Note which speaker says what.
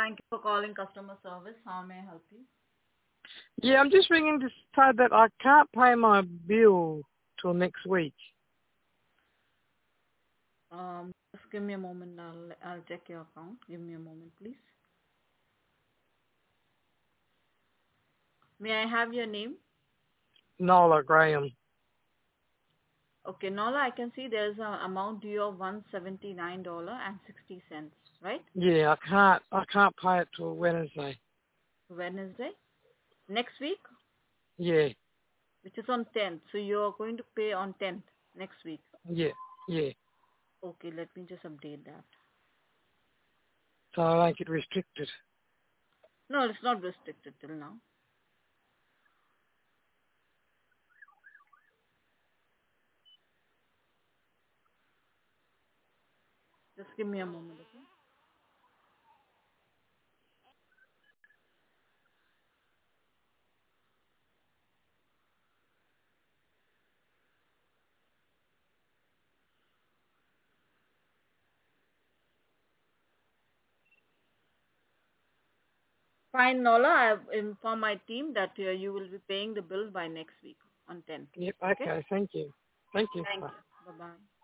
Speaker 1: Thank you for calling customer service. How may I help you?
Speaker 2: Yeah, I'm just ringing to say that I can't pay my bill till next week.
Speaker 1: Just give me a moment. I'll check your account. Give me a moment, please. May I have your name?
Speaker 2: Nola Graham.
Speaker 1: Okay, Nola, I can see there's an amount due of $179.60, right?
Speaker 2: Yeah, I can't pay it till Wednesday.
Speaker 1: Wednesday? Next week?
Speaker 2: Yeah,
Speaker 1: Which is on 10th. So you're going to pay on 10th next week.
Speaker 2: yeah, yeah.
Speaker 1: Okay, let me just update that.
Speaker 2: So I don't get restricted.
Speaker 1: No, it's not restricted till now. Just give me a moment, okay? Fine, Nola. I've informed my team that you will be paying the bill by next week on 10th.
Speaker 2: Yep,
Speaker 1: Okay?
Speaker 2: okay, thank you. Thank you.
Speaker 1: Thank
Speaker 2: Bye.
Speaker 1: you. Bye-bye.